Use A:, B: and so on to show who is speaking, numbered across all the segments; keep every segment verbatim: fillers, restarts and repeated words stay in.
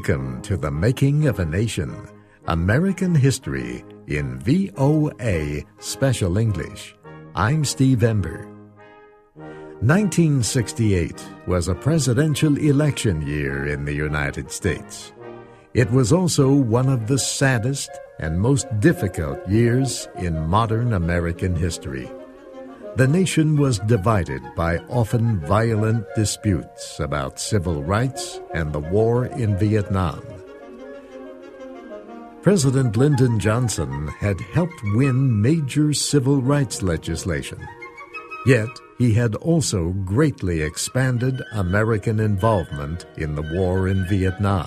A: Welcome to The Making of a Nation, American History in V O A Special English. I'm Steve Ember. nineteen sixty-eight was a presidential election year in the United States. It was also one of the saddest and most difficult years in modern American history. The nation was divided by often violent disputes about civil rights and the war in Vietnam. President Lyndon Johnson had helped win major civil rights legislation. Yet he had also greatly expanded American involvement in the war in Vietnam.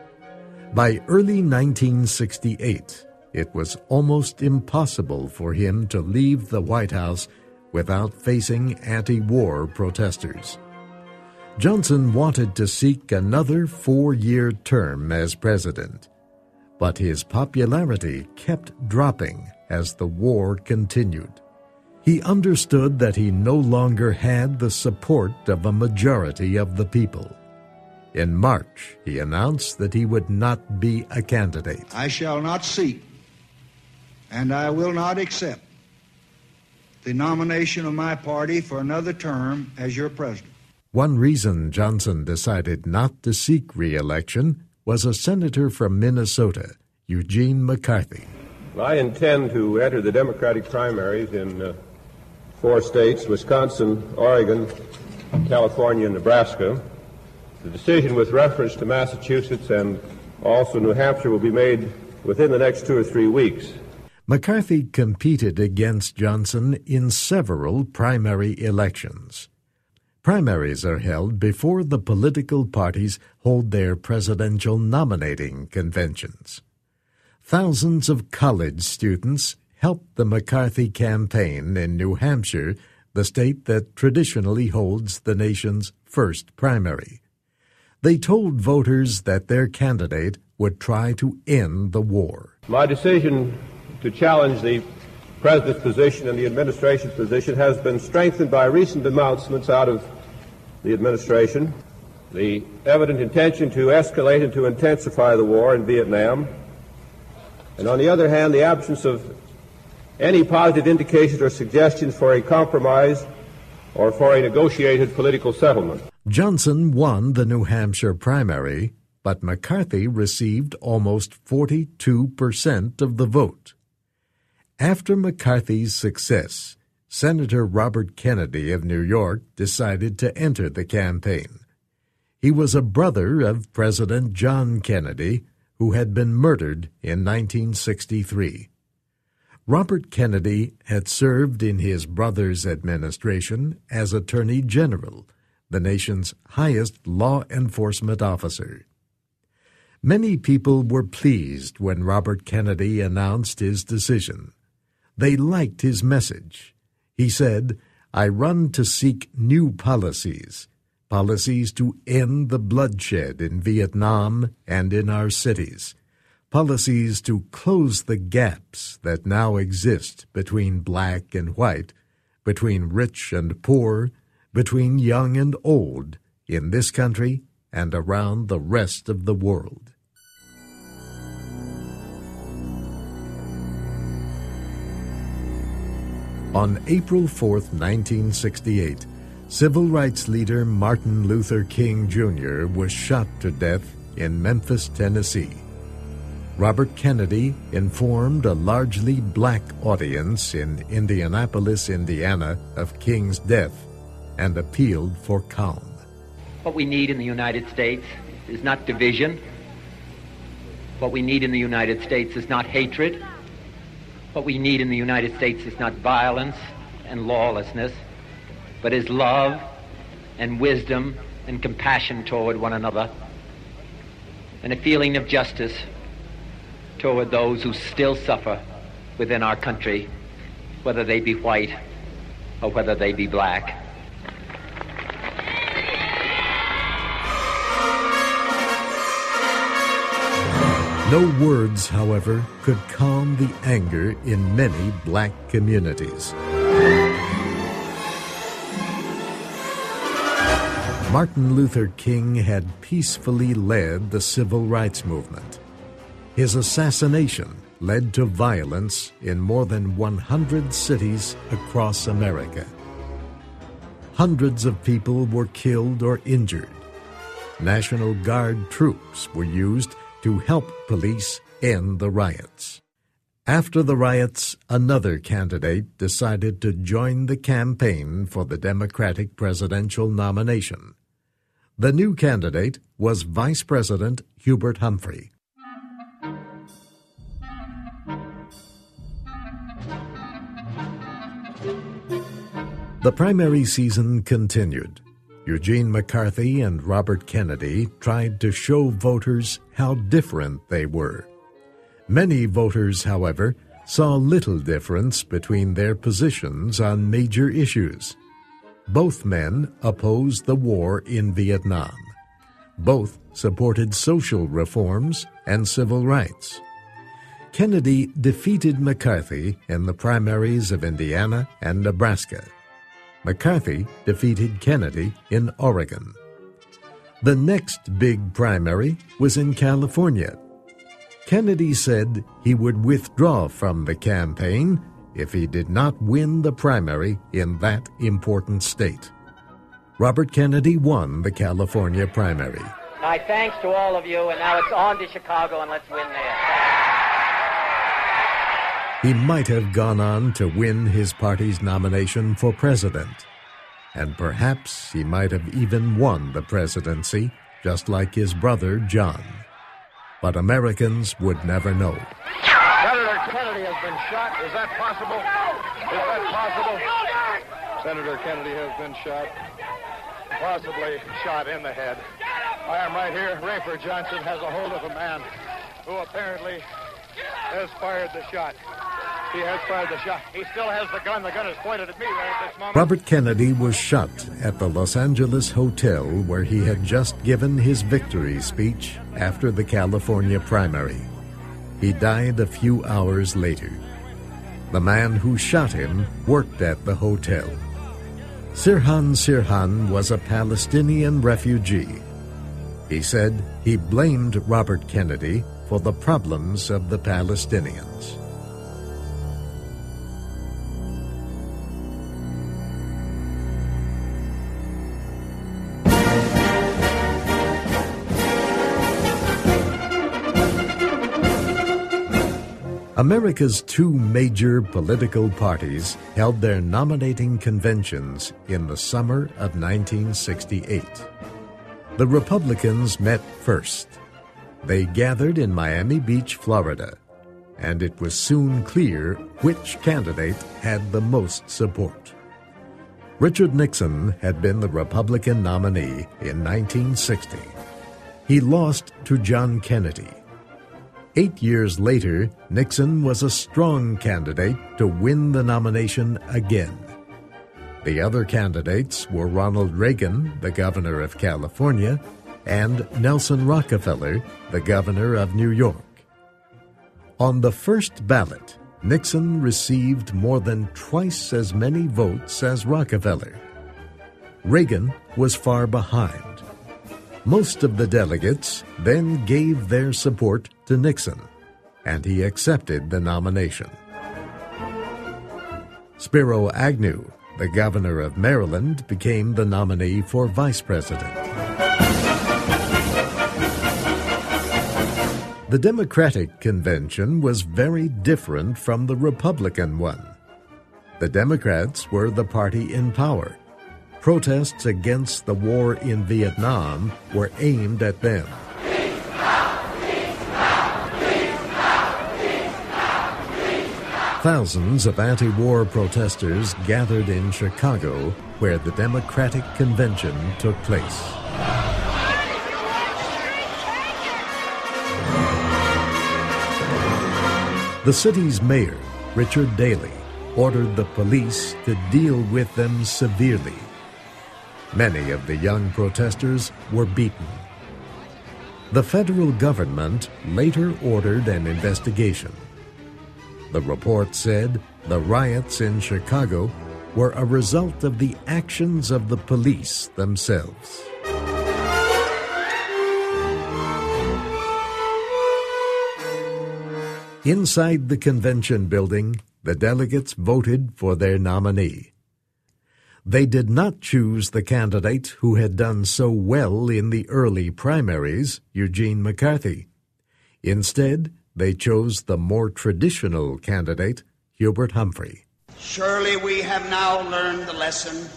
A: By early nineteen sixty-eight, it was almost impossible for him to leave the White House without facing anti-war protesters. Johnson wanted to seek another four-year term as president, but his popularity kept dropping as the war continued. He understood that he no longer had the support of a majority of the people. In March, he announced that he would not be a candidate.
B: I shall not seek, and I will not accept the nomination of my party for another term as your president.
A: One reason Johnson decided not to seek re-election was a senator from Minnesota, Eugene McCarthy.
C: I intend to enter the Democratic primaries in uh, four states, Wisconsin, Oregon, California, and Nebraska. The decision with reference to Massachusetts and also New Hampshire will be made within the next two or three weeks.
A: McCarthy competed against Johnson in several primary elections. Primaries are held before the political parties hold their presidential nominating conventions. Thousands of college students helped the McCarthy campaign in New Hampshire, the state that traditionally holds the nation's first primary. They told voters that their candidate would try to end the war.
C: My decision to challenge the president's position and the administration's position has been strengthened by recent announcements out of the administration. The evident intention to escalate and to intensify the war in Vietnam, and on the other hand, the absence of any positive indications or suggestions for a compromise or for a negotiated political settlement.
A: Johnson won the New Hampshire primary, but McCarthy received almost forty-two percent of the vote. After McCarthy's success, Senator Robert Kennedy of New York decided to enter the campaign. He was a brother of President John Kennedy, who had been murdered in nineteen sixty-three. Robert Kennedy had served in his brother's administration as Attorney General, the nation's highest law enforcement officer. Many people were pleased when Robert Kennedy announced his decision. They liked his message. He said, "I run to seek new policies, policies to end the bloodshed in Vietnam and in our cities, policies to close the gaps that now exist between black and white, between rich and poor, between young and old, in this country and around the rest of the world." On April fourth, nineteen sixty-eight, civil rights leader Martin Luther King Junior was shot to death in Memphis, Tennessee. Robert Kennedy informed a largely black audience in Indianapolis, Indiana, of King's death and appealed for calm.
D: What we need in the United States is not division. What we need in the United States is not hatred. What we need in the United States is not violence and lawlessness, but is love and wisdom and compassion toward one another, and a feeling of justice toward those who still suffer within our country, whether they be white or whether they be black.
A: No words, however, could calm the anger in many black communities. Martin Luther King had peacefully led the civil rights movement. His assassination led to violence in more than one hundred cities across America. Hundreds of people were killed or injured. National Guard troops were used to help police end the riots. After the riots, another candidate decided to join the campaign for the Democratic presidential nomination. The new candidate was Vice President Hubert Humphrey. The primary season continued. Eugene McCarthy and Robert Kennedy tried to show voters how different they were. Many voters, however, saw little difference between their positions on major issues. Both men opposed the war in Vietnam. Both supported social reforms and civil rights. Kennedy defeated McCarthy in the primaries of Indiana and Nebraska. McCarthy defeated Kennedy in Oregon. The next big primary was in California. Kennedy said he would withdraw from the campaign if he did not win the primary in that important state. Robert Kennedy won the California primary.
D: My thanks to all of you, and now it's on to Chicago, and let's win there.
A: He might have gone on to win his party's nomination for president, and perhaps he might have even won the presidency, just like his brother John. But Americans would never know.
E: Senator Kennedy has been shot. Is that possible? Is that possible? Senator Kennedy has been shot. Possibly shot in the head. I am right here. Rayford Johnson has a hold of a man who apparently has fired the shot. He has fired the shot. He still has the gun. The gun is pointed at me right at this moment.
A: Robert Kennedy was shot at the Los Angeles hotel where he had just given his victory speech after the California primary. He died a few hours later. The man who shot him worked at the hotel. Sirhan Sirhan was a Palestinian refugee. He said he blamed Robert Kennedy for the problems of the Palestinians. America's two major political parties held their nominating conventions in the summer of nineteen sixty-eight. The Republicans met first. They gathered in Miami Beach, Florida, and it was soon clear which candidate had the most support. Richard Nixon had been the Republican nominee in nineteen sixty. He lost to John Kennedy. Eight years later, Nixon was a strong candidate to win the nomination again. The other candidates were Ronald Reagan, the governor of California, and Nelson Rockefeller, the governor of New York. On the first ballot, Nixon received more than twice as many votes as Rockefeller. Reagan was far behind. Most of the delegates then gave their support to Nixon, and he accepted the nomination. Spiro Agnew, the governor of Maryland, became the nominee for vice president. The Democratic convention was very different from the Republican one. The Democrats were the party in power. Protests against the war in Vietnam were aimed at them. Thousands of anti-war protesters gathered in Chicago, where the Democratic convention took place. The city's mayor, Richard Daley, ordered the police to deal with them severely. Many of the young protesters were beaten. The federal government later ordered an investigation. The report said the riots in Chicago were a result of the actions of the police themselves. Inside the convention building, the delegates voted for their nominee. They did not choose the candidate who had done so well in the early primaries, Eugene McCarthy. Instead, they chose the more traditional candidate, Hubert Humphrey.
F: Surely we have now learned the lesson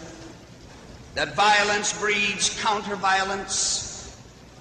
F: that violence breeds counter-violence,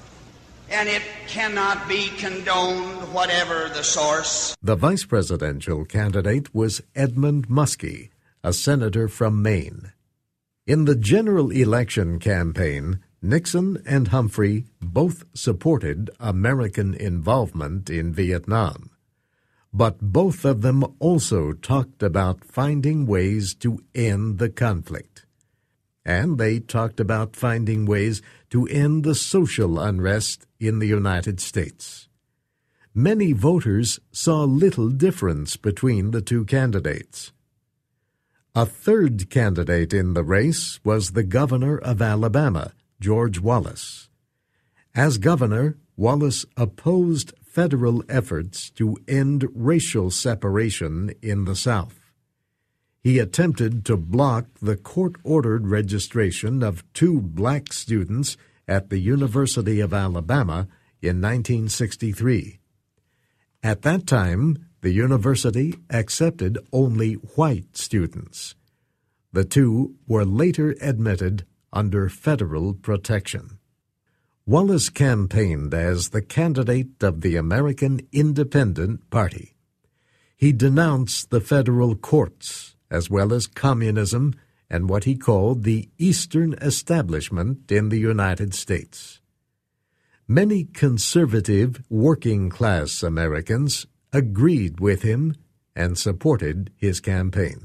F: and it cannot be condoned, whatever the source.
A: The vice presidential candidate was Edmund Muskie, a senator from Maine. In the general election campaign, Nixon and Humphrey both supported American involvement in Vietnam. But both of them also talked about finding ways to end the conflict. And they talked about finding ways to end the social unrest in the United States. Many voters saw little difference between the two candidates. A third candidate in the race was the governor of Alabama, George Wallace. As governor, Wallace opposed federal efforts to end racial separation in the South. He attempted to block the court-ordered registration of two black students at the University of Alabama in nineteen sixty-three. At that time, the university accepted only white students. The two were later admitted under federal protection. Wallace campaigned as the candidate of the American Independent Party. He denounced the federal courts, as well as communism and what he called the Eastern establishment in the United States. Many conservative, working-class Americans agreed with him and supported his campaign.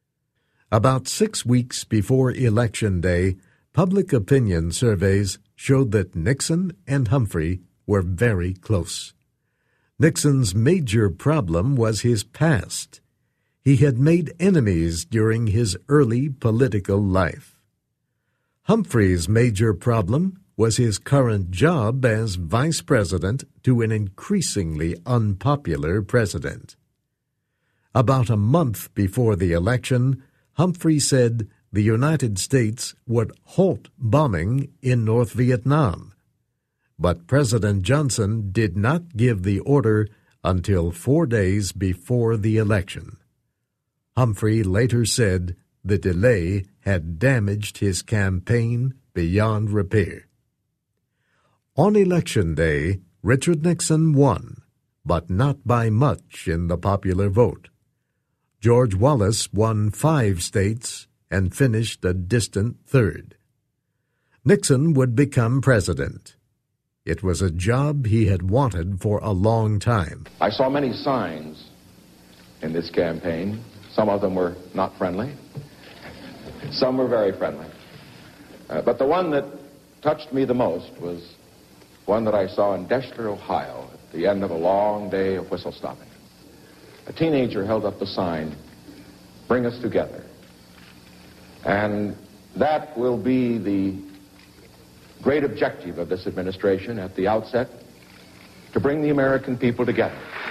A: About six weeks before Election Day, public opinion surveys showed that Nixon and Humphrey were very close. Nixon's major problem was his past. He had made enemies during his early political life. Humphrey's major problem was his current job as vice president to an increasingly unpopular president. About a month before the election, Humphrey said the United States would halt bombing in North Vietnam. But President Johnson did not give the order until four days before the election. Humphrey later said the delay had damaged his campaign beyond repair. On Election Day, Richard Nixon won, but not by much in the popular vote. George Wallace won five states and finished a distant third. Nixon would become president. It was a job he had wanted for a long time.
G: I saw many signs in this campaign. Some of them were not friendly. Some were very friendly. Uh, but the one that touched me the most was one that I saw in Deshler, Ohio, at the end of a long day of whistle stopping. A teenager held up the sign, "Bring us together." And that will be the great objective of this administration at the outset, to bring the American people together.